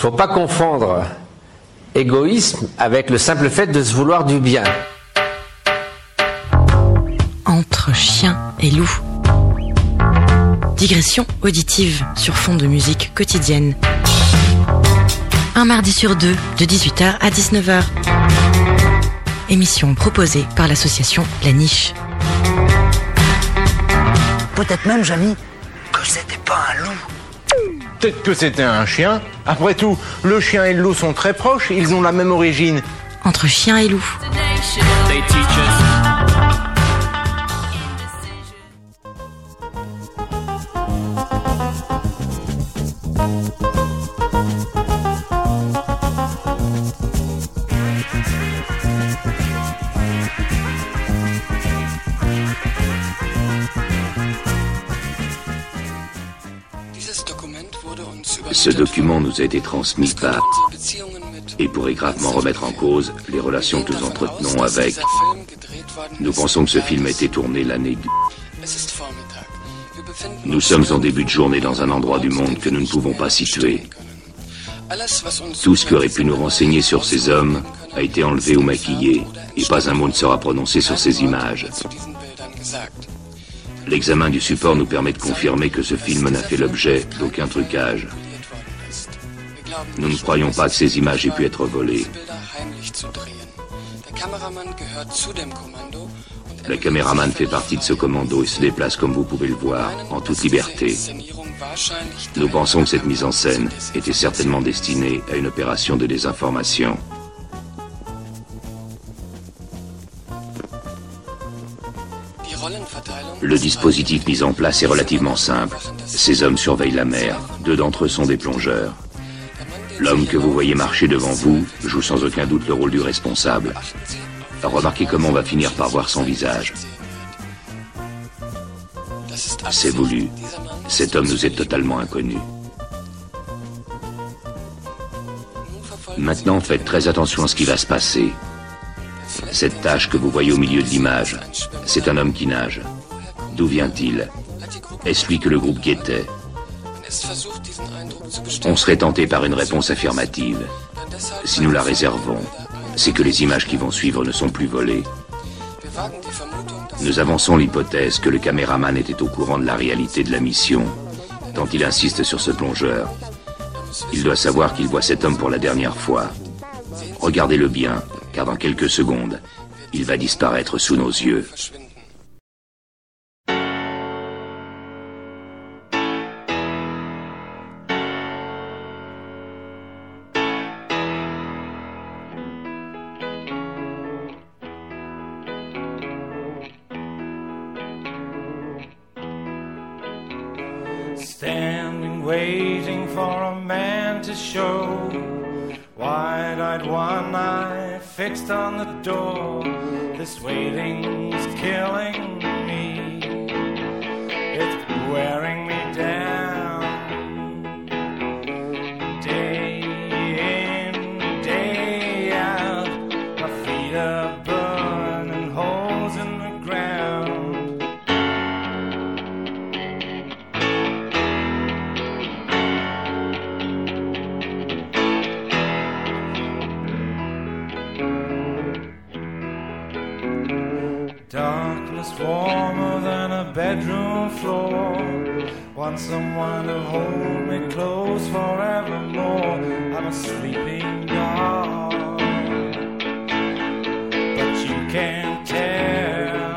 faut pas confondre égoïsme avec le simple fait de se vouloir du bien. Entre chien et loup. Digression auditive sur fond de musique quotidienne. Un mardi sur deux, de 18h à 19h. Émission proposée par l'association La Niche. Peut-être même, Jamy, que c'était pas un loup. Peut-être que c'était un chien. Après tout, le chien et le loup sont très proches, ils ont la même origine. Entre chien et loup. Ce document nous a été transmis par et pourrait gravement remettre en cause les relations que nous entretenons avec. Nous pensons que ce film a été tourné l'année du... Nous sommes en début de journée dans un endroit du monde que nous ne pouvons pas situer. Tout ce qui aurait pu nous renseigner sur ces hommes a été enlevé ou maquillé, et pas un mot ne sera prononcé sur ces images. L'examen du support nous permet de confirmer que ce film n'a fait l'objet d'aucun trucage. Nous ne croyons pas que ces images aient pu être volées. Le caméraman fait partie de ce commando et se déplace, comme vous pouvez le voir, en toute liberté. Nous pensons que cette mise en scène était certainement destinée à une opération de désinformation. Le dispositif mis en place est relativement simple. Ces hommes surveillent la mer. 2 d'entre eux sont des plongeurs. L'homme que vous voyez marcher devant vous joue sans aucun doute le rôle du responsable. Remarquez comment on va finir par voir son visage. C'est voulu. Cet homme nous est totalement inconnu. Maintenant, faites très attention à ce qui va se passer. Cette tache que vous voyez au milieu de l'image, c'est un homme qui nage. D'où vient-il? Est-ce lui que le groupe guettait? On serait tenté par une réponse affirmative. Si nous la réservons, c'est que les images qui vont suivre ne sont plus volées. Nous avançons l'hypothèse que le caméraman était au courant de la réalité de la mission, tant il insiste sur ce plongeur. Il doit savoir qu'il voit cet homme pour la dernière fois. Regardez-le bien, car dans quelques secondes, il va disparaître sous nos yeux. Standing, waiting for a man to show. Wide-eyed, one eye fixed on the door. This waiting's killing me. It's wearing me down. Day in, day out. My feet are burning holes in the ground. Darkness warmer than a bedroom floor. Want someone to hold me close forevermore. I'm a sleeping dog, but you can't tell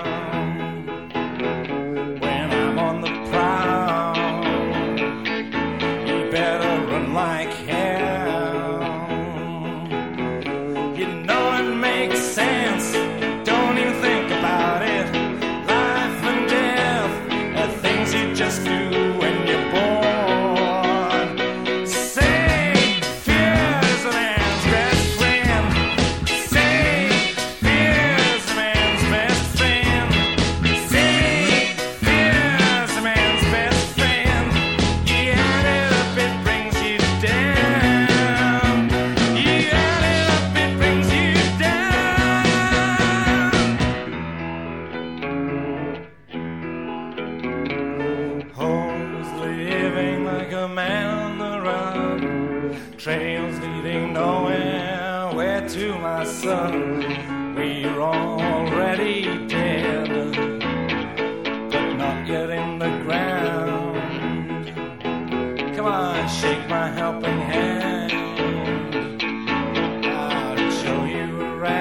when I'm on the prowl. You better run like hell. You know it makes sense. Don't even think about it. Life and death are things you just do when you're born. Say, fear is a man's best friend. Say, fear is a man's best friend. Say, fear is a man's best friend. You add it up, it brings you down. trails leading nowhere. Where to, my son? We're already dead, but not yet in the ground. Come on, shake my helping hand. I'll show you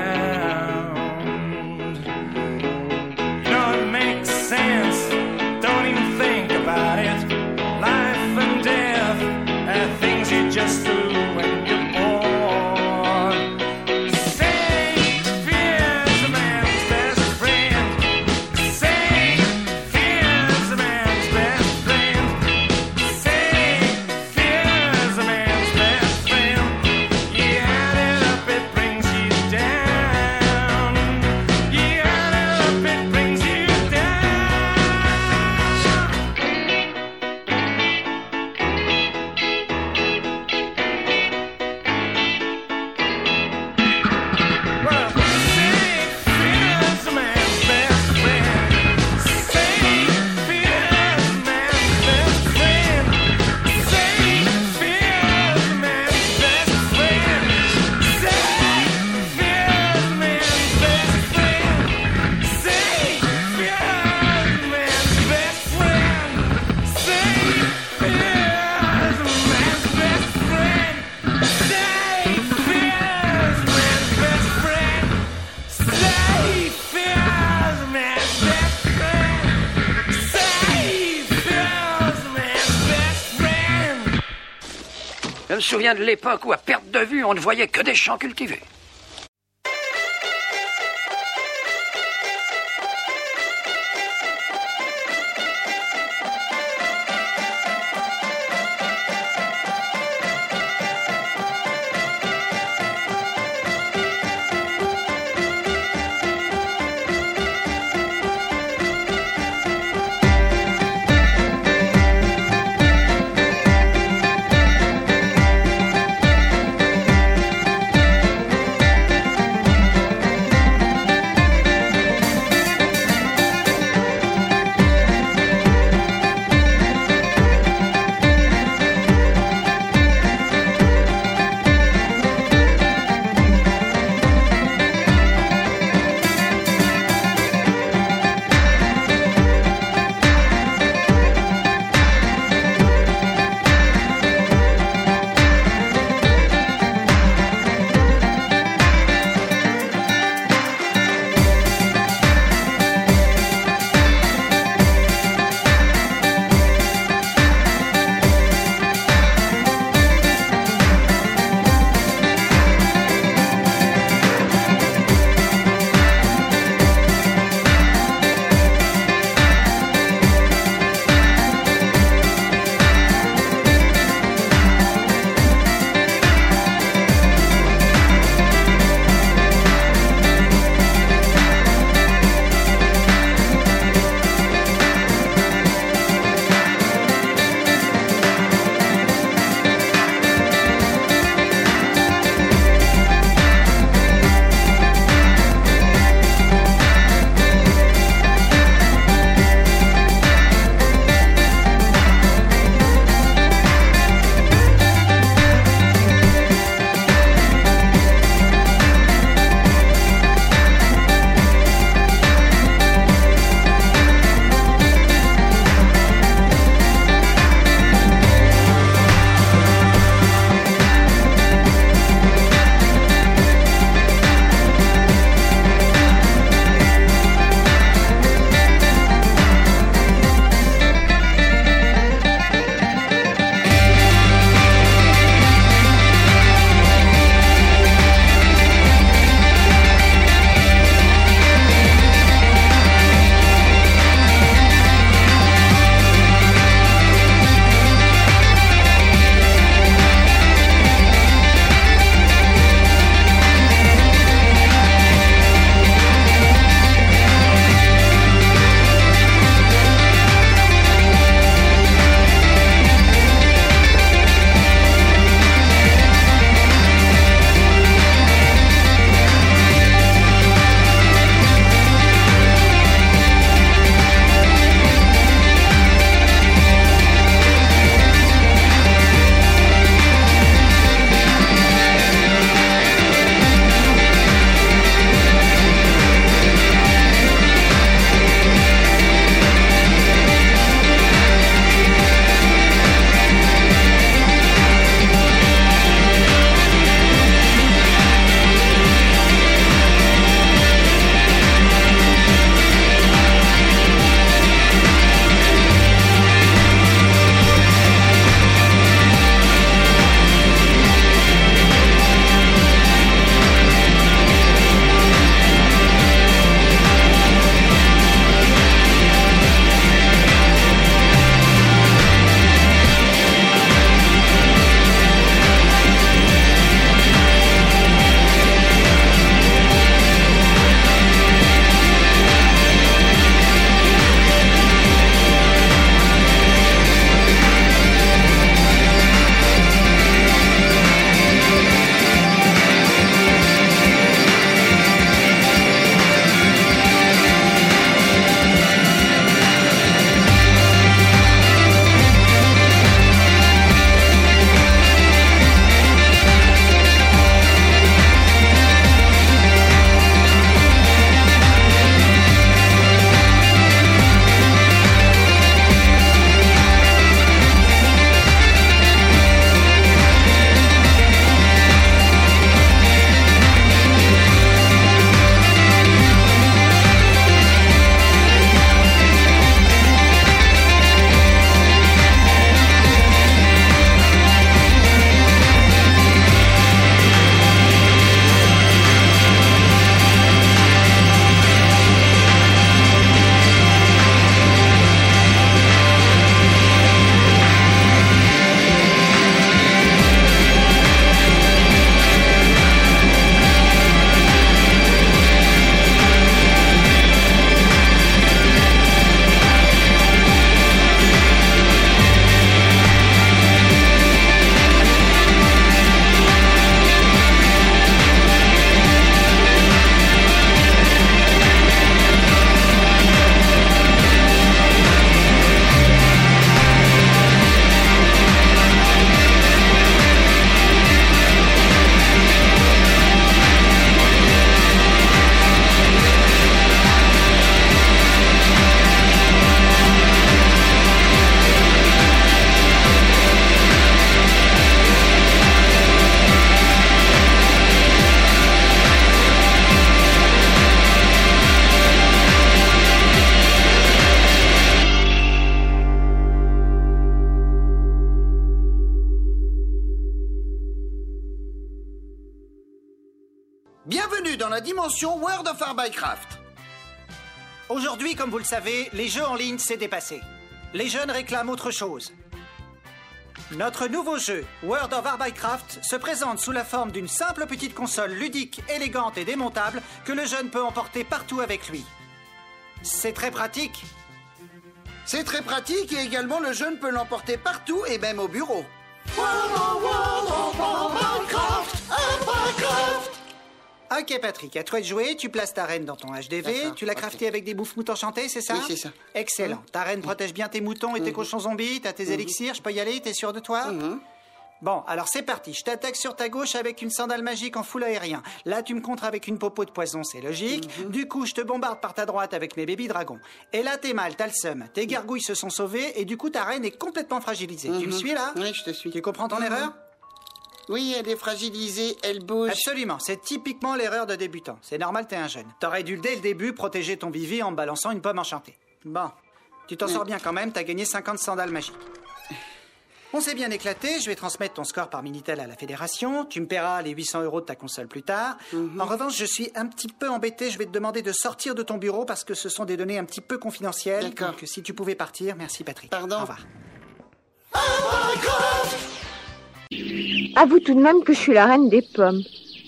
around. You know it makes sense. Don't even think about it. Life and death are things you just do when you're born. Safe is a man's best friend. Safe is a man's best friend. Safe is a man's best friend. You add it up, it brings you down. You add it up, it brings you down. Well, safe is a man's best friend. Safe is a man's best friend. Safe is a man's best friend. Safe is a man's best friend. Safe is a man's best friend. Safe is a man's best friend. Safe is a man's best friend. Safe is a man's best friend. Safe is a man's best friend. Je me souviens de l'époque où, à perte de vue, on ne voyait que des champs cultivés. Bienvenue dans la dimension World of Warcraft. Aujourd'hui, comme vous le savez, les jeux en ligne, c'est dépassé. Les jeunes réclament autre chose. Notre nouveau jeu, World of Warcraft, se présente sous la forme d'une simple petite console ludique, élégante et démontable que le jeune peut emporter partout avec lui. C'est très pratique. C'est très pratique et également le jeune peut l'emporter partout et même au bureau. Ok Patrick, à toi de jouer, tu places ta reine dans ton HDV, D'accord, tu l'as crafté avec des bouffe-moutons enchantés, c'est ça? Oui, c'est ça. Excellent. Ta reine protège bien tes moutons et tes cochons zombies, t'as tes élixirs, je peux y aller, t'es sûr de toi? Bon, alors c'est parti, je t'attaque sur ta gauche avec une sandale magique en full aérien. Là, tu me contres avec une popo de poison, c'est logique. Du coup, je te bombarde par ta droite avec mes baby dragons. Et là, t'es mal, t'as le seum. Tes gargouilles se sont sauvées et du coup, ta reine est complètement fragilisée. Tu me suis là? Oui, je te suis. Tu comprends ton erreur? Oui, elle est fragilisée, elle bouge. Absolument, c'est typiquement l'erreur de débutant. C'est normal, t'es un jeune. T'aurais dû, dès le début, protéger ton Vivi en me balançant une pomme enchantée. Bon, tu t'en sors bien quand même, t'as gagné 50 sandales magiques. On s'est bien éclaté, je vais transmettre ton score par Minitel à la fédération, tu me paieras les 800 € de ta console plus tard. En revanche, je suis un petit peu embêté, je vais te demander de sortir de ton bureau parce que ce sont des données un petit peu confidentielles. D'accord. Donc si tu pouvais partir, merci Patrick. Pardon. Au revoir. Avoue tout de même que je suis la reine des pommes.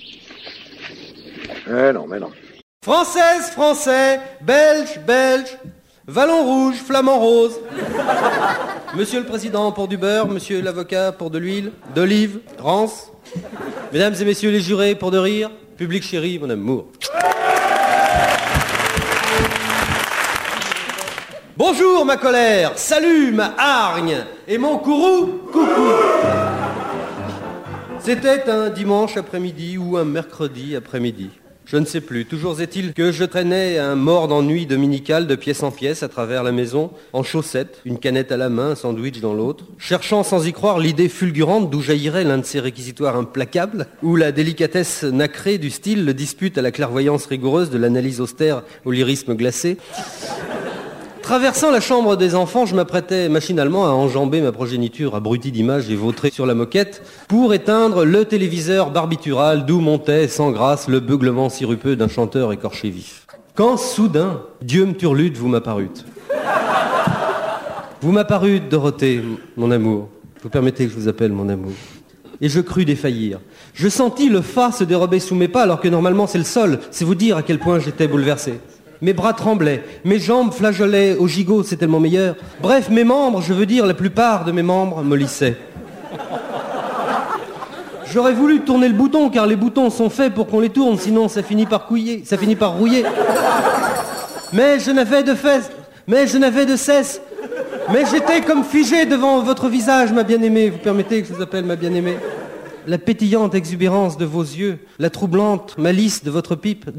Mais non. Française, Français, Belge, Belge, Vallon rouge, flamant rose. Monsieur le Président pour du beurre, monsieur l'avocat pour de l'huile, d'olive, rance. Mesdames et messieurs les jurés pour de rire, public chéri, mon amour. Bonjour ma colère, salut ma hargne et mon courroux, coucou. C'était un dimanche après-midi ou un mercredi après-midi. Je ne sais plus. Toujours est-il que je traînais un mort d'ennui dominical de pièce en pièce à travers la maison, en chaussettes, une canette à la main, un sandwich dans l'autre, cherchant sans y croire l'idée fulgurante d'où jaillirait l'un de ces réquisitoires implacables, où la délicatesse nacrée du style le dispute à la clairvoyance rigoureuse de l'analyse austère au lyrisme glacé. Traversant la chambre des enfants, je m'apprêtais machinalement à enjamber ma progéniture abrutie d'images et vautrée sur la moquette pour éteindre le téléviseur barbitural d'où montait sans grâce le beuglement sirupeux d'un chanteur écorché vif. Quand soudain, Dieu me turlute, vous m'apparûtes. Vous m'apparûtes, Dorothée, mon amour. Vous permettez que je vous appelle mon amour. Et je crus défaillir. Je sentis le fa se dérober sous mes pas alors que normalement c'est le sol. C'est vous dire à quel point j'étais bouleversé. Mes bras tremblaient, mes jambes flageolaient au gigot, c'est tellement meilleur. Bref, mes membres, je veux dire la plupart de mes membres, mollissaient. J'aurais voulu tourner le bouton, car les boutons sont faits pour qu'on les tourne, sinon ça finit par rouiller. Mais je n'avais de cesse. Mais j'étais comme figé devant votre visage, ma bien-aimée. Vous permettez que je vous appelle ma bien-aimée? La pétillante exubérance de vos yeux, la troublante malice de votre pipe,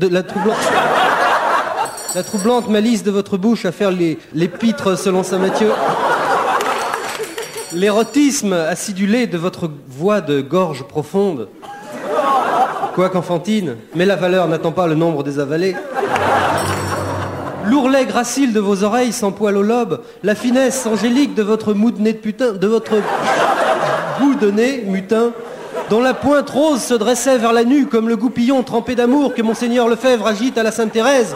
la troublante malice de votre bouche à faire les pitres selon saint Matthieu. L'érotisme acidulé de votre voix de gorge profonde. Quoiqu'enfantine, mais la valeur n'attend pas le nombre des avalés. L'ourlet gracile de vos oreilles sans poil au lobe, la finesse angélique de votre mou de nez de putain, de votre bout de nez, mutin, dont la pointe rose se dressait vers la nuque comme le goupillon trempé d'amour que Monseigneur Lefebvre agite à la Sainte-Thérèse.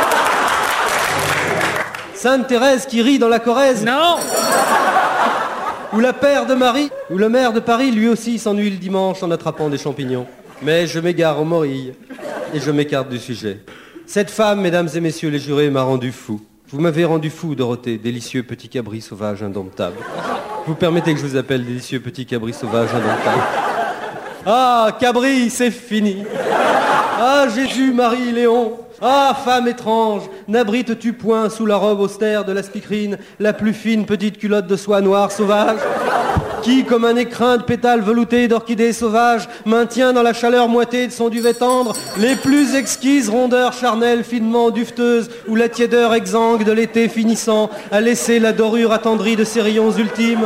Sainte-Thérèse qui rit dans la Corrèze. Non. Ou la paire de Marie, ou le maire de Paris, lui aussi s'ennuie le dimanche en attrapant des champignons. Mais je m'égare aux morilles et je m'écarte du sujet. Cette femme, mesdames et messieurs les jurés, m'a rendu fou. Vous m'avez rendu fou, Dorothée, délicieux petit cabri sauvage indomptable. Vous permettez que je vous appelle délicieux petit cabri sauvage indomptable. Ah, cabri, c'est fini. Ah, Jésus, Marie, Léon. Ah, femme étrange, n'abrites-tu point sous la robe austère de la spikrine la plus fine petite culotte de soie noire sauvage qui, comme un écrin de pétales veloutés d'orchidées sauvages, maintient dans la chaleur moitée de son duvet tendre les plus exquises rondeurs charnelles finement duveteuses où la tiédeur exsangue de l'été finissant a laissé la dorure attendrie de ses rayons ultimes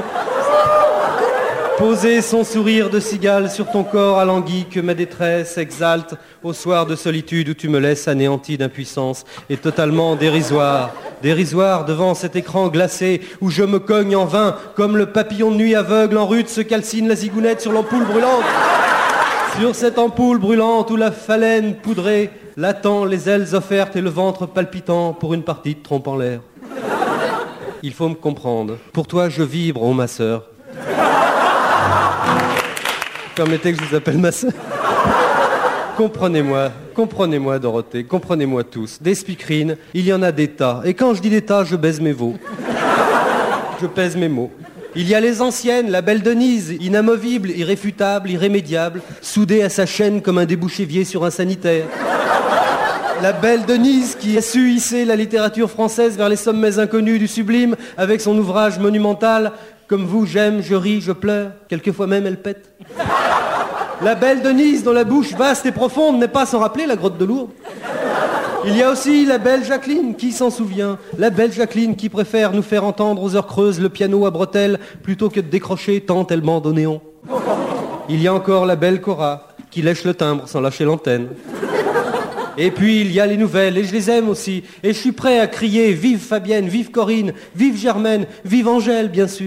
poser son sourire de cigale sur ton corps alangui que ma détresse exalte au soir de solitude où tu me laisses anéanti d'impuissance et totalement dérisoire devant cet écran glacé où je me cogne en vain comme le papillon de nuit aveugle en rute se calcine la zigounette sur l'ampoule brûlante. Sur cette ampoule brûlante où la phalène poudrée l'attend, les ailes offertes et le ventre palpitant pour une partie de trompe en l'air. Il faut me comprendre. Pour toi, je vibre, ô ma sœur. Permettez que je vous appelle ma sœur. Comprenez-moi, Dorothée, comprenez-moi tous. Des speakerines, il y en a des tas. Et quand je dis des tas, je baise mes veaux. Je pèse mes mots. Il y a les anciennes, la belle Denise, inamovible, irréfutable, irrémédiable, soudée à sa chaîne comme un débouchévier sur un sanitaire. La belle Denise qui a su hisser la littérature française vers les sommets inconnus du sublime avec son ouvrage monumental « Comme vous, j'aime, je ris, je pleure », quelquefois même elle pète. La belle Denise dont la bouche vaste et profonde n'est pas sans rappeler la grotte de Lourdes. Il y a aussi la belle Jacqueline, qui s'en souvient? La belle Jacqueline qui préfère nous faire entendre aux heures creuses le piano à bretelles plutôt que de décrocher tant elle bande au néon. Il y a encore la belle Cora, qui lèche le timbre sans lâcher l'antenne. Et puis il y a les nouvelles, et je les aime aussi. Et je suis prêt à crier « Vive Fabienne, vive Corinne, vive Germaine, vive Angèle, bien sûr !»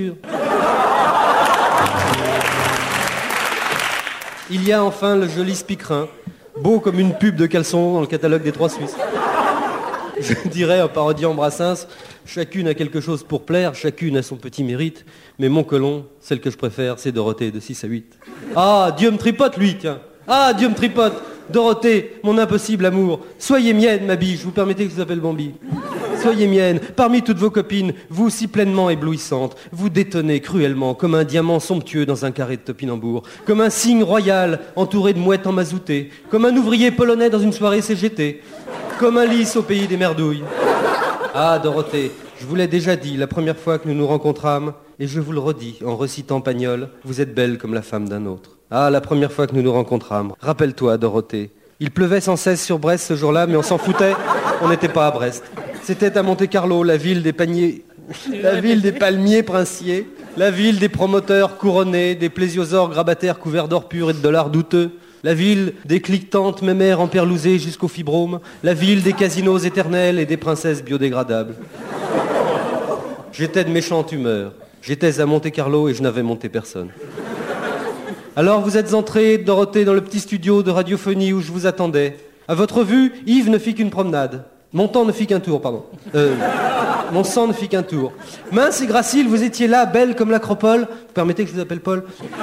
Il y a enfin le joli speakerin, beau comme une pub de caleçon dans le catalogue des Trois Suisses. Je dirais, en parodiant Brassens, chacune a quelque chose pour plaire, chacune a son petit mérite, mais mon colon, celle que je préfère, c'est Dorothée de 6 à 8. Ah, Dieu me tripote, lui, tiens. Ah, Dieu me tripote. Dorothée, mon impossible amour, soyez mienne, ma biche, vous permettez que je vous appelle Bambi. Soyez mienne, parmi toutes vos copines, vous si pleinement éblouissante, vous détonnez cruellement comme un diamant somptueux dans un carré de topinambour, comme un cygne royal entouré de mouettes emmazouttées, comme un ouvrier polonais dans une soirée CGT, comme un lys au pays des merdouilles. Ah, Dorothée, je vous l'ai déjà dit la première fois que nous nous rencontrâmes, et je vous le redis en recitant Pagnol, vous êtes belle comme la femme d'un autre. Ah, la première fois que nous nous rencontrâmes. Rappelle-toi, Dorothée. Il pleuvait sans cesse sur Brest ce jour-là, mais on s'en foutait, on n'était pas à Brest. C'était à Monte-Carlo, la ville des palmiers princiers, la ville des promoteurs couronnés, des plésiosaures grabataires couverts d'or pur et de dollars douteux, la ville des cliquetantes mémères emperlousées jusqu'au fibrome, la ville des casinos éternels et des princesses biodégradables. J'étais de méchante humeur. J'étais à Monte-Carlo et je n'avais monté personne. Alors vous êtes entrée, Dorothée, dans le petit studio de radiophonie où je vous attendais. À votre vue, Yves ne fit qu'une promenade. Mon temps ne fit qu'un tour, pardon. Mon sang ne fit qu'un tour. Mince et gracile, vous étiez là, belle comme l'acropole. Vous permettez que je vous appelle Paul?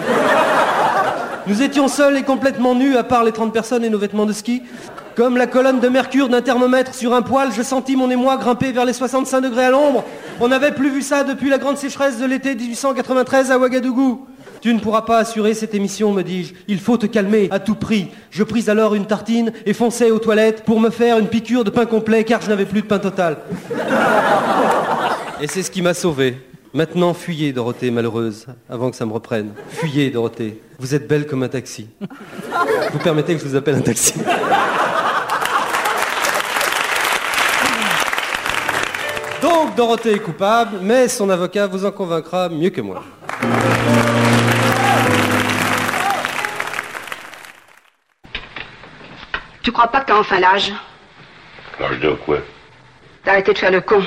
Nous étions seuls et complètement nus, à part les 30 personnes et nos vêtements de ski. Comme la colonne de mercure d'un thermomètre sur un poêle, je sentis mon émoi grimper vers les 65 degrés à l'ombre. On n'avait plus vu ça depuis la grande sécheresse de l'été 1893 à Ouagadougou. Tu ne pourras pas assurer cette émission, me dis-je. Il faut te calmer, à tout prix. Je pris alors une tartine et fonçai aux toilettes pour me faire une piqûre de pain complet, car je n'avais plus de pain total. Et c'est ce qui m'a sauvé. Maintenant, fuyez, Dorothée, malheureuse, avant que ça me reprenne. Fuyez, Dorothée. Vous êtes belle comme un taxi. Vous permettez que je vous appelle un taxi? Donc, Dorothée est coupable, mais son avocat vous en convaincra mieux que moi. Tu crois pas que t'as enfin l'âge? L'âge de quoi? D'arrêter de faire le con.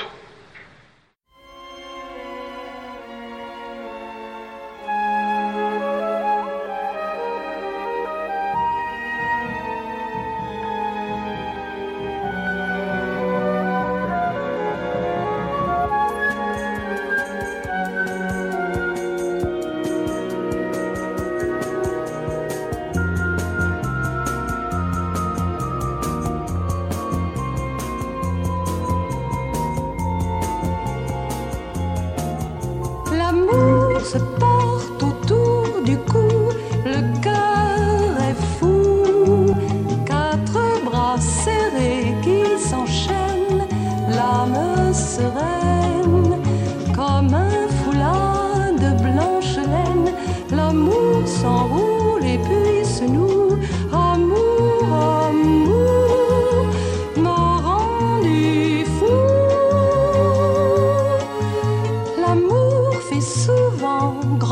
L'amour se porte autour du cou, le cœur est fou. Quatre bras serrés qui s'enchaînent, l'âme sereine, comme un foulard de blanche laine. L'amour s'enroule et puis se noue. Amour, amour, m'a rendu fou. L'amour fait souvent grand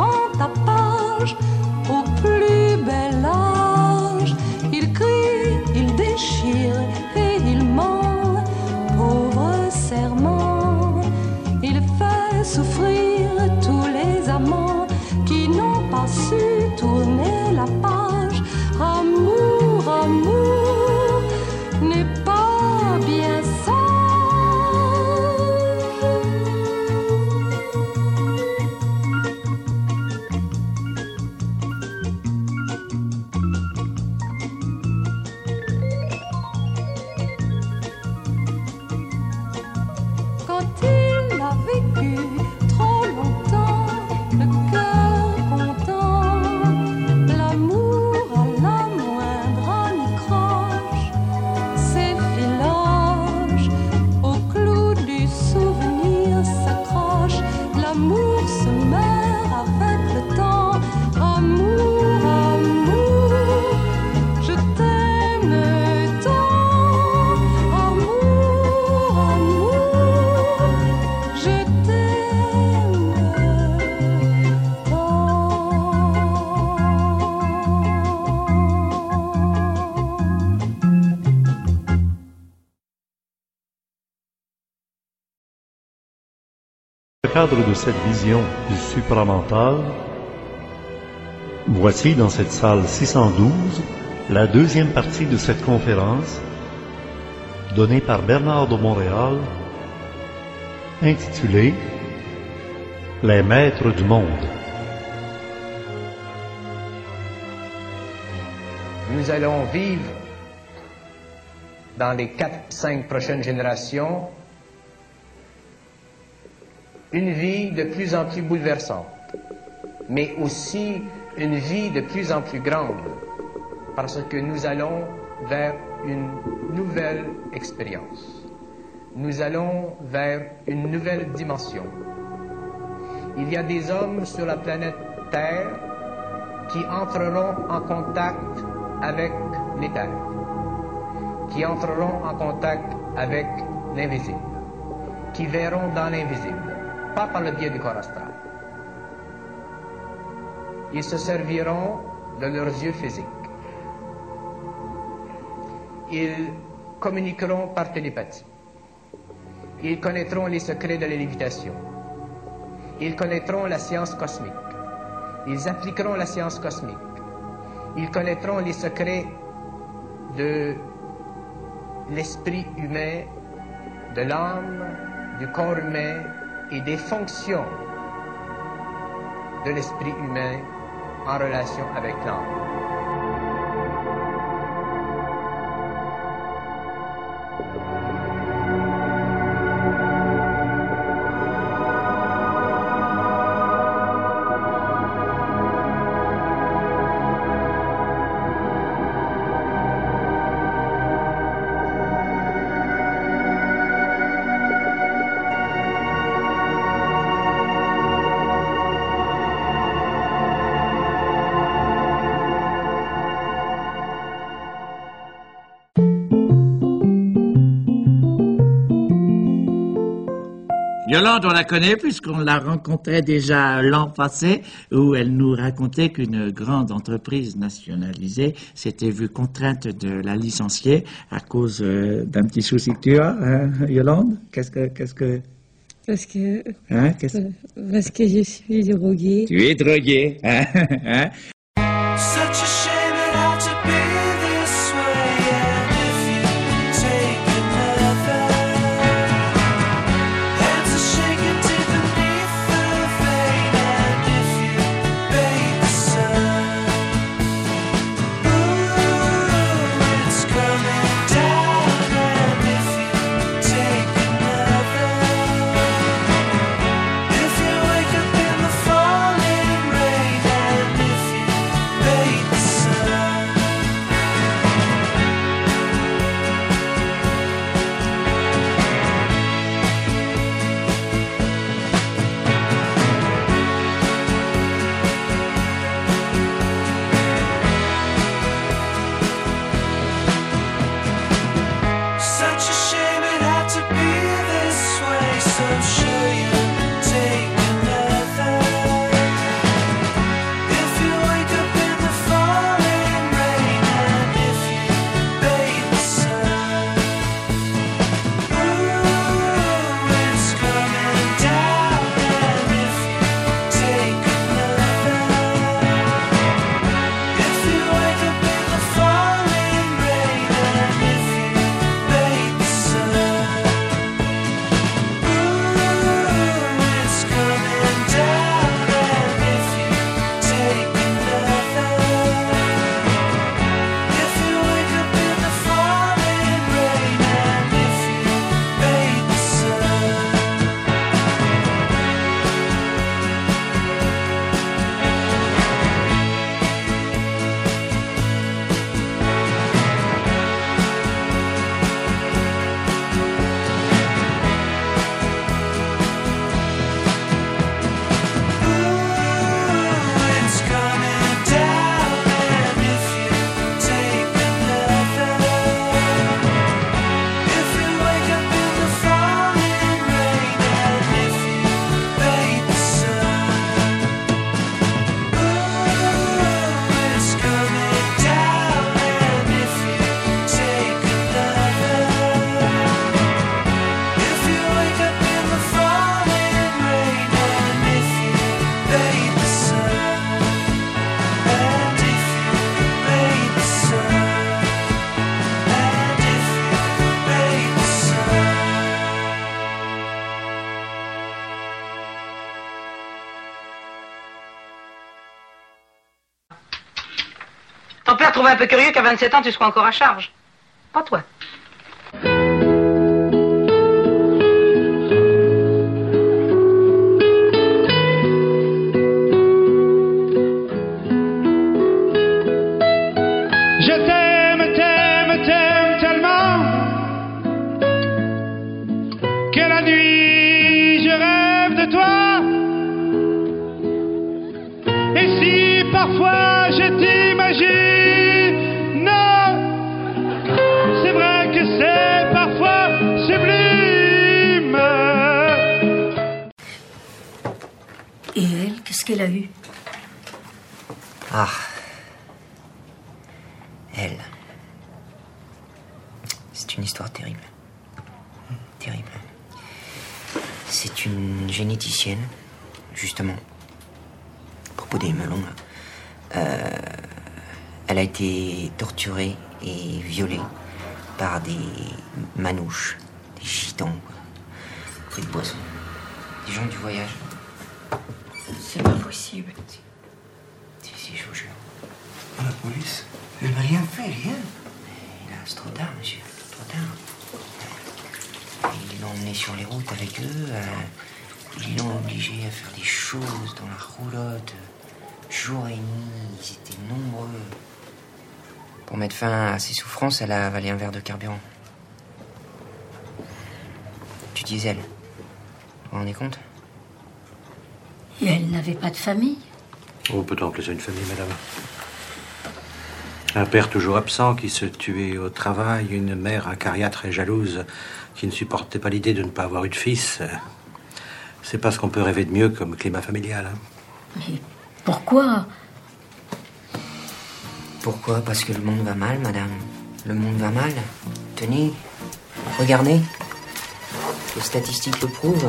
cadre de cette vision du supramental, voici dans cette salle 612 la deuxième partie de cette conférence donnée par Bernard de Montréal, intitulée « Les maîtres du monde ». Nous allons vivre dans les 4-5 prochaines générations une vie de plus en plus bouleversante, mais aussi une vie de plus en plus grande, parce que nous allons vers une nouvelle expérience. Nous allons vers une nouvelle dimension. Il y a des hommes sur la planète Terre qui entreront en contact avec l'éther, qui entreront en contact avec l'invisible, qui verront dans l'invisible, pas par le biais du corps astral. Ils se serviront de leurs yeux physiques. Ils communiqueront par télépathie. Ils connaîtront les secrets de la lévitation. Ils connaîtront la science cosmique. Ils appliqueront la science cosmique. Ils connaîtront les secrets de l'esprit humain, de l'âme, du corps humain et des fonctions de l'esprit humain en relation avec l'âme. Yolande, on la connaît puisqu'on la rencontrait déjà l'an passé où elle nous racontait qu'une grande entreprise nationalisée s'était vue contrainte de la licencier à cause d'un petit souci que tu as, hein, Yolande? Qu'est-ce que... Parce que... Hein, parce que je suis droguée. Tu es droguée, hein, hein? Such a shame it had to be this way. And if you take another, hands are shaking to beneath the vein. And if you bathe the sun, ooh, it's coming down. And if you take another, if you wake up in the falling rain, and if you trouvé un peu curieux qu'à 27 ans, tu sois encore à charge. Pas toi. Parfois je t'imagine, non, c'est vrai que c'est parfois sublime. Et elle, qu'est-ce qu'elle a eu? Ah. Elle. C'est une histoire terrible. Terrible. C'est une généticienne, justement. À propos des melons, là. Elle a été torturée et violée par des manouches, des gitans, des poissons, des gens du voyage. C'est pas possible. Si, je vous jure. La police, elle n'a rien fait, rien. Et là, c'est trop tard, monsieur, trop tard. Ils l'ont emmené sur les routes avec eux. Ils l'ont obligé à faire des choses dans la roulotte. Jour et nuit, ils étaient nombreux. Pour mettre fin à ses souffrances, elle a avalé un verre de carburant. Du diesel. Vous vous rendez compte? Et elle n'avait pas de famille? Oh, peut-on appeler ça une famille, madame? Un père toujours absent qui se tuait au travail, une mère acariâtre et jalouse qui ne supportait pas l'idée de ne pas avoir eu de fils. C'est pas ce qu'on peut rêver de mieux comme climat familial. Hein. Mais pourquoi? Pourquoi? Parce que le monde va mal, madame. Le monde va mal. Tenez, regardez. Les statistiques le prouvent.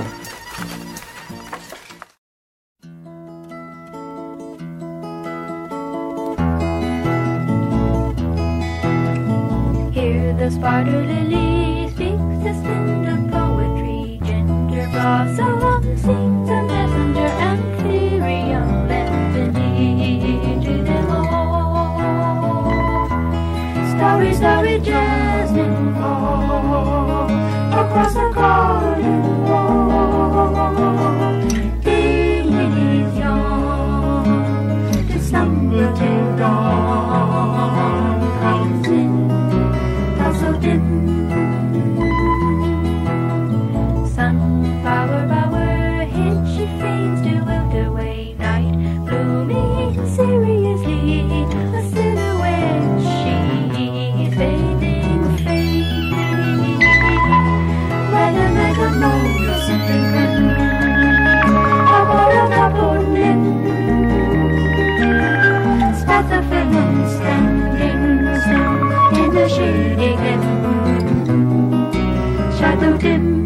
Here the spider lily speaks the splendor poetry. Ginger blossom sings a messenger, Anthurium lends an ear to them all. Starry, starry jasmine fall across the garden wall. The lilies yawn to slumber till dawn comes in, so dim. Sunflower bower hid, she fades to wilt away. Night blooming seriously, a silhouette she fading, fading. Weather magnolia, something grim, a bottle double limb. Spathophyllum standing still in the shady glen. Shadow dim.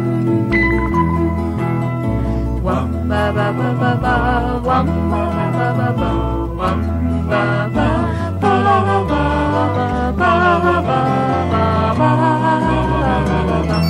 Wum ba ba ba ba ba, wum ba ba ba ba, wum ba ba ba ba ba ba ba ba ba ba.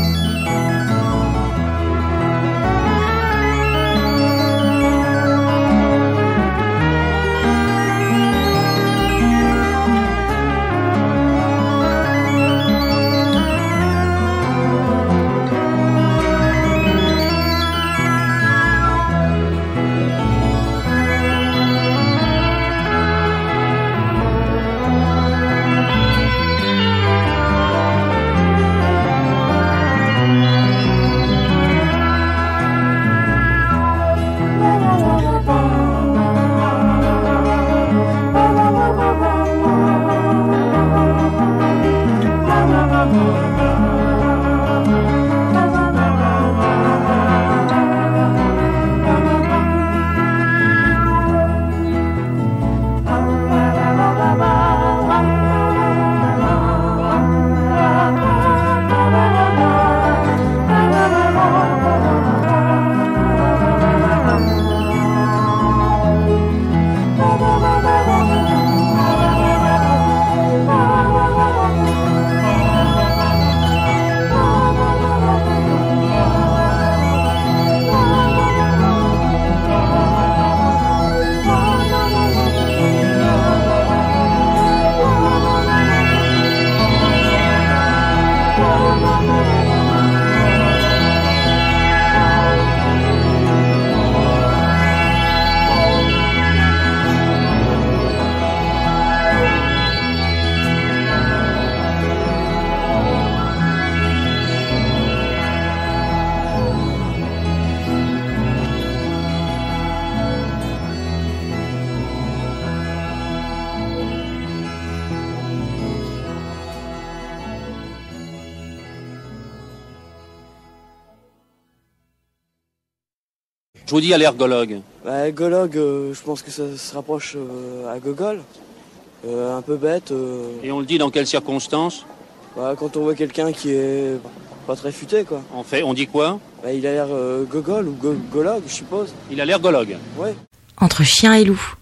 Je vous dis allergologue. Bah, allergologue, je pense que ça se rapproche à gogol. Un peu bête. Et on le dit dans quelles circonstances? Bah, quand on voit quelqu'un qui est pas très futé, quoi. En fait, on dit quoi? Bah, il a l'air gogol ou gologue, je suppose. Il a l'air gologue. Ouais. Entre chien et loup.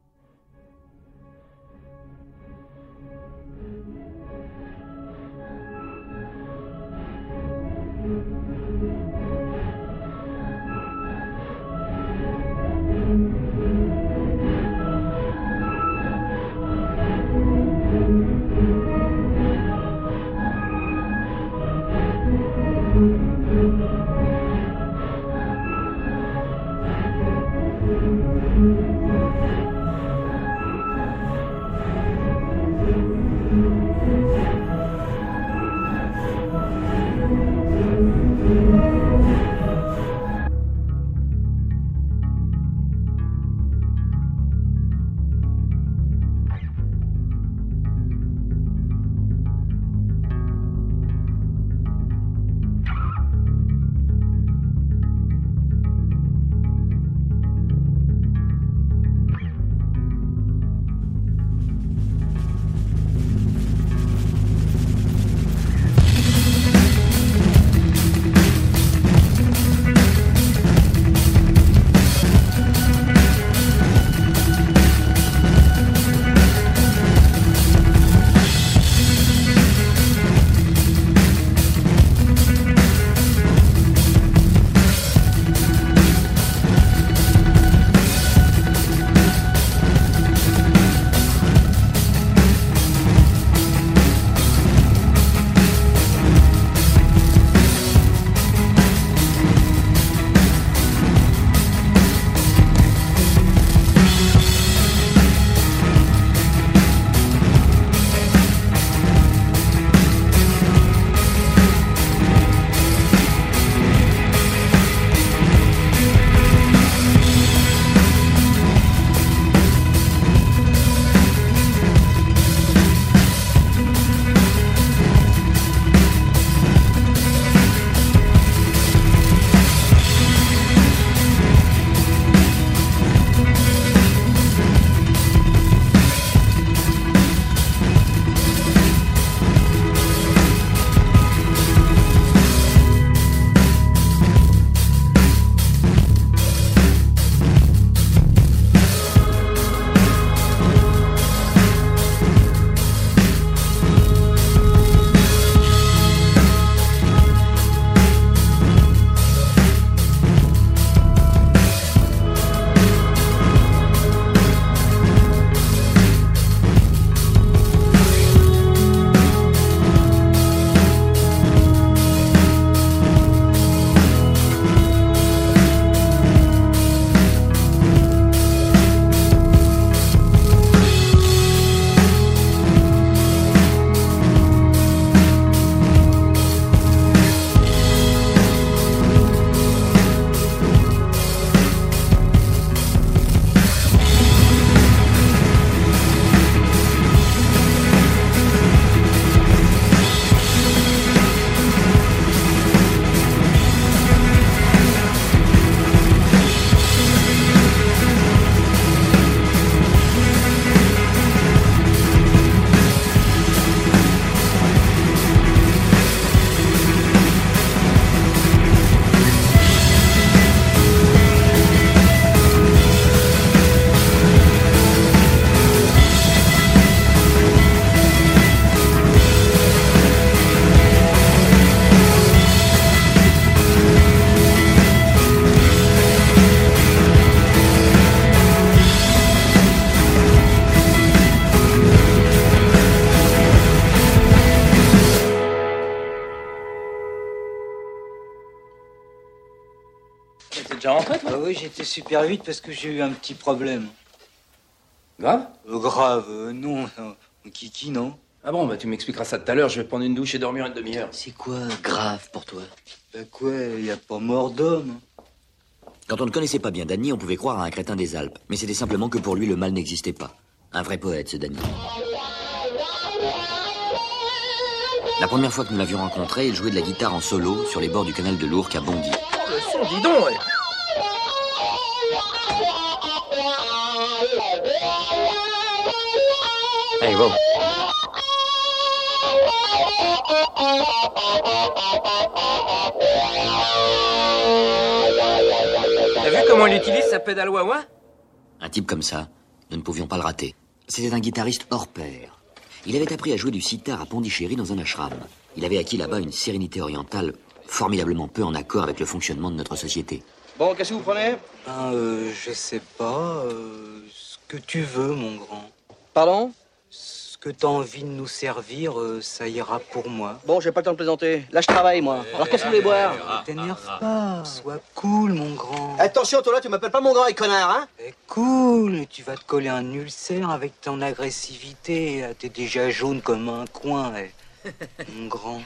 T'es déjà rentré, toi? Oui, j'étais super vite parce que j'ai eu un petit problème. Grave? Grave, non. Kiki, non. Ah bon, bah tu m'expliqueras ça tout à l'heure, je vais prendre une douche et dormir une demi-heure. C'est quoi grave pour toi? Bah quoi, y a pas mort d'homme. Quand on ne connaissait pas bien Danny, on pouvait croire à un crétin des Alpes. Mais c'était simplement que pour lui, le mal n'existait pas. Un vrai poète, ce Danny. La première fois que nous l'avions rencontré, il jouait de la guitare en solo sur les bords du canal de l'Ourcq à Bondy. Oh, le son, dis donc, ouais. bon. T'as vu comment il utilise sa pédale wah-wah? Un type comme ça, nous ne pouvions pas le rater. C'était un guitariste hors pair. Il avait appris à jouer du sitar à Pondichéry dans un ashram. Il avait acquis là-bas une sérénité orientale formidablement peu en accord avec le fonctionnement de notre société. Bon, qu'est-ce que vous prenez? Je sais pas. Ce que tu veux, mon grand. Pardon? Ce que t'as envie de nous servir, ça ira pour moi. Bon, j'ai pas le temps de plaisanter. Là, je travaille, moi. Alors, qu'est-ce que vous voulez boire? T'énerve pas. Sois cool, mon grand. Attention, toi là, tu m'appelles pas mon grand et connard, hein? Cool. Tu vas te coller un ulcère avec ton agressivité. T'es déjà jaune comme un coin, mon grand.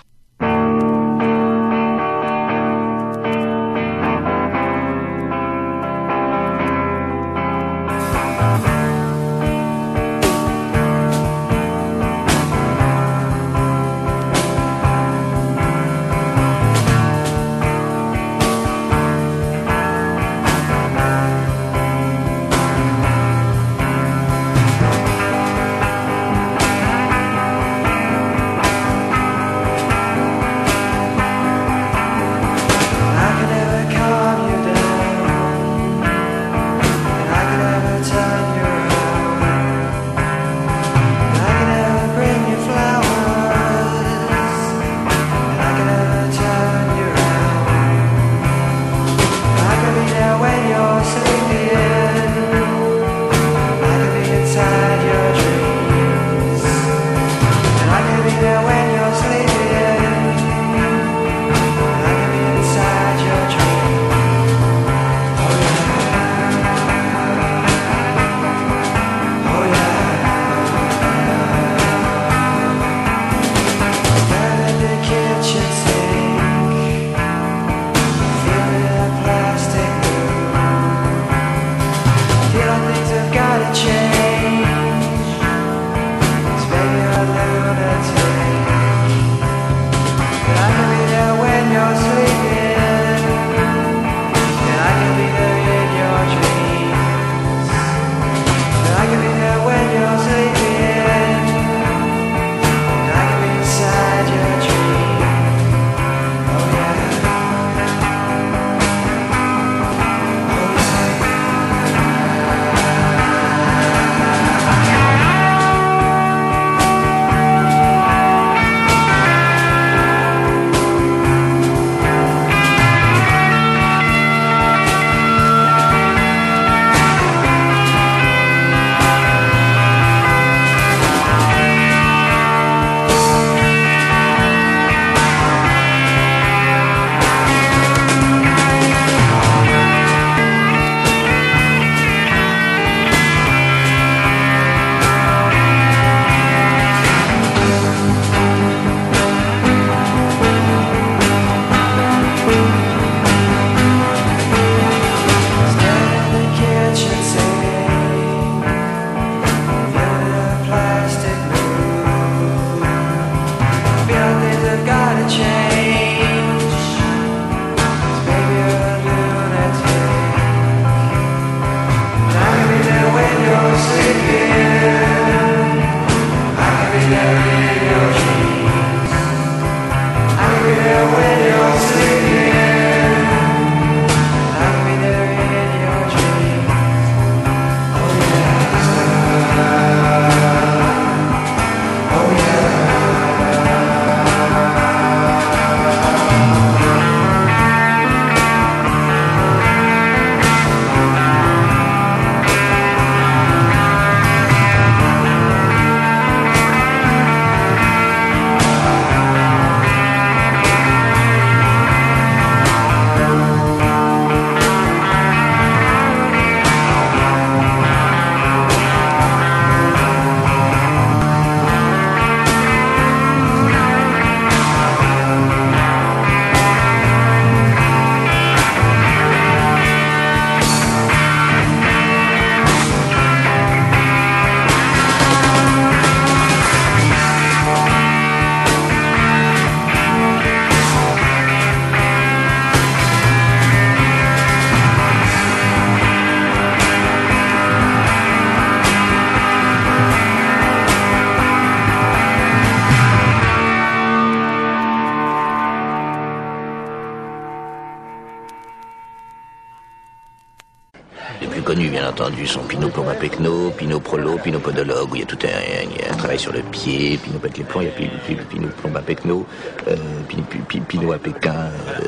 connu, bien entendu, sont Pinot Plomb-Pecno, Pinot Prolo, Pinot Podologue, où il y a tout un travail sur le pied, Pinot pète les plombs, il y a Pinot Plomb-Pecno, Pinot à Pékin.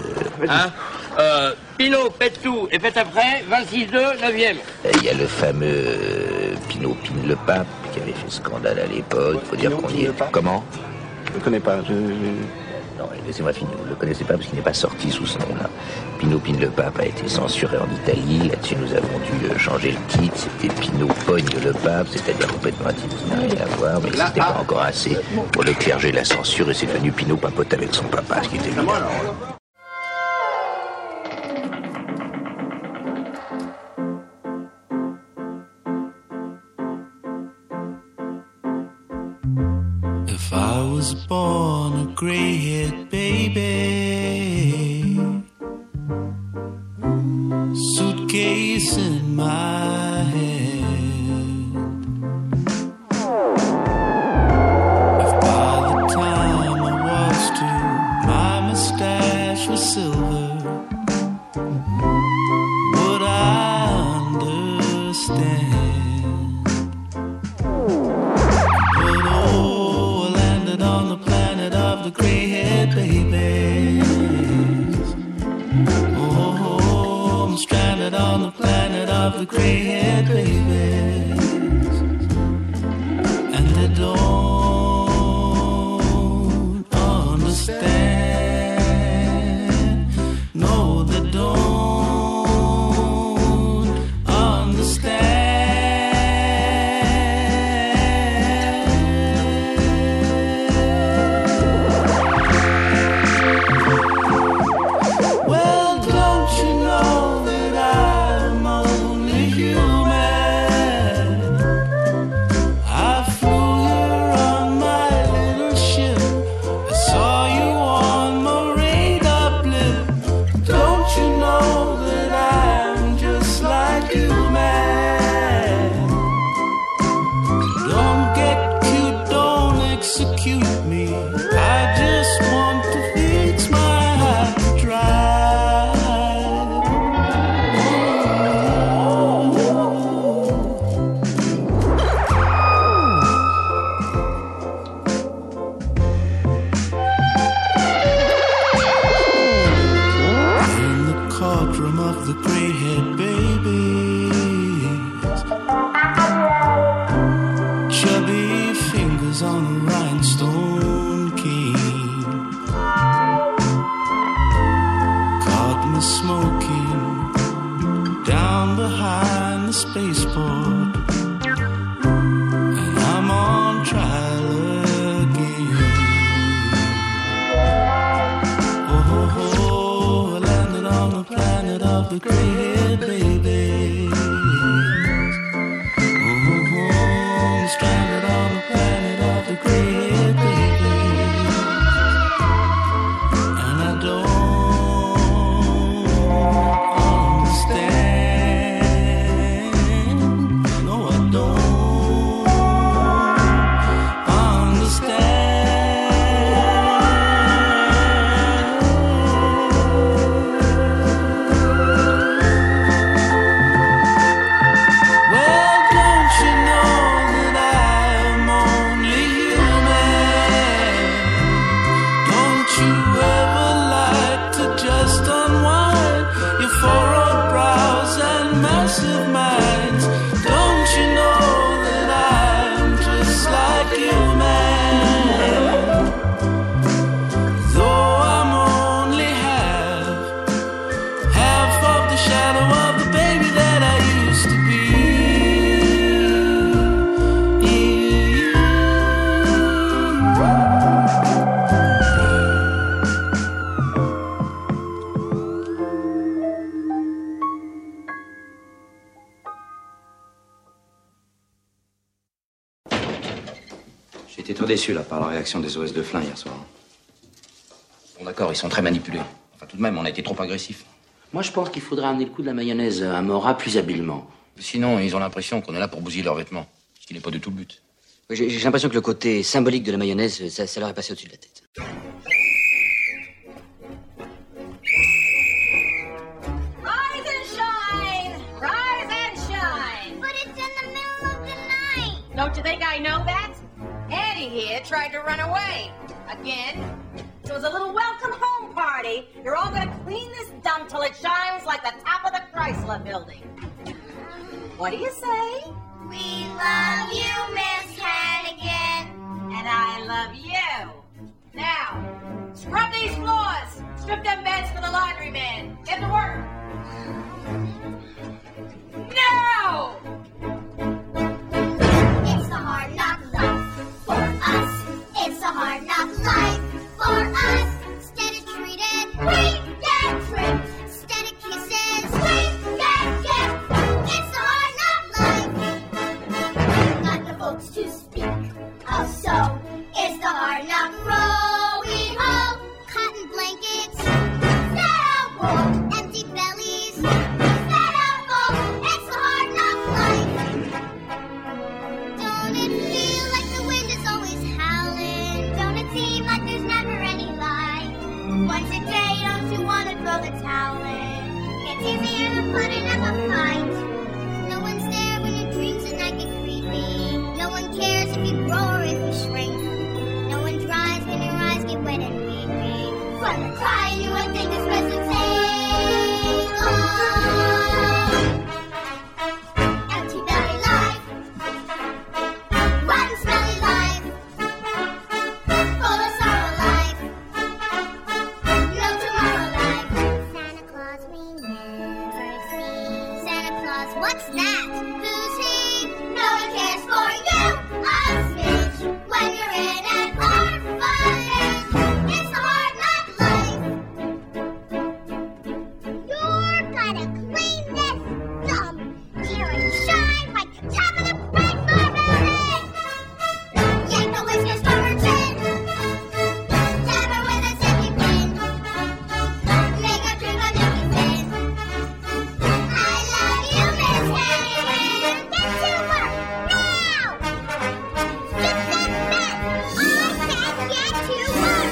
Pinot pète tout, et pète après, 26-2, 9e. Il y a le fameux Pinot Pine le Pape, qui avait fait scandale à l'époque, faut dire qu'on y est... Comment? Je ne connais pas, Non, laissez-moi finir, vous ne le connaissez pas parce qu'il n'est pas sorti sous ce nom-là. Pinot Pine le Pape a été censuré en Italie, là-dessus nous avons dû changer le titre, c'était Pinot Pogne le Pape, c'est-à-dire complètement un titre qui n'a rien à voir, mais c'était pas encore assez pour le clergé de la censure et c'est devenu Pinot papote avec son papa, ce qui était évidemment... If I was born a gray-haired baby, suitcase in my hand, if by the time I was two, my mustache was silver, would I understand? On the planet of the gray-haired babies. Oh, I'm stranded on the planet of the gray-haired babies. And they don't understand. No, they don't understand. J'étais trop déçu, là, par la réaction des OS de Flin hier soir. Bon, d'accord, ils sont très manipulés. Enfin, tout de même, on a été trop agressifs. Moi, je pense qu'il faudrait amener le coup de la mayonnaise à Mora plus habilement. Sinon, ils ont l'impression qu'on est là pour bousiller leurs vêtements. Ce qui n'est pas du tout le but. J'ai l'impression que le côté symbolique de la mayonnaise, ça leur est passé au-dessus de la tête. Rise and shine! Rise and shine! to run away. Again. So as a little welcome home party, you're all gonna clean this dump till it shines like the top of the Chrysler building. What do you say? We love you, Miss Hannigan. And I love you. Now, scrub these floors. Strip them beds for the laundryman. Get to work. Now! It's a hard knock life for us. It's a hard knock life for us. Instead of treated, we get tricked. Instead of kisses, we get kicked. It's a hard knock life. Not the folks to speak of, so it's the hard knock row. We hope cotton blankets instead of wool, empty bellies instead of full. It's the hard knock life. Don't it feel like the wind is always howling? Don't it seem like there's never any light? Once a day, don't you want to throw the towel in? It's easier than putting up a fight. No one's there when your dreams at night get creepy. No one cares if you grow or if you shrink. No one dries when your eyes get wet and weepy. From the crying, you would think it's best to take on. Empty belly life. Rotten smelly life. Full of sorrow life. No tomorrow life. Santa Claus we never see. Santa Claus, what's that? Who's he? No one cares for you, a smidge. When you're in an orphanage, it's a hard knock life. You're gonna clean this dump till it shines like the top of the Chrysler building. Yank the whiskers from her chin. Stab her with a safety pin. Make her drink a milky fin. I love you, Miss Hannigan. Get to work now. Skip that mess. I said get to work.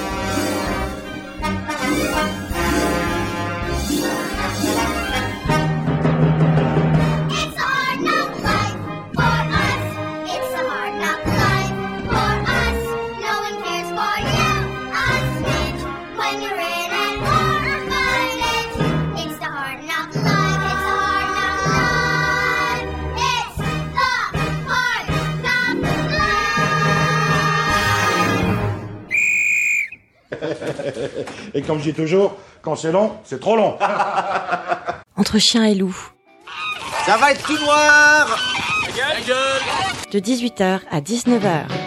It's a hard knock life for us. It's a hard knock life for us. No one cares for you, a smidge. When you're in an orphanage, it's the hard knock life. It's a hard knock life. It's the hard knock life. Et comme je dis toujours, quand c'est long, c'est trop long. Entre chien et loup. Ça va être tout noir. De 18h à 19h.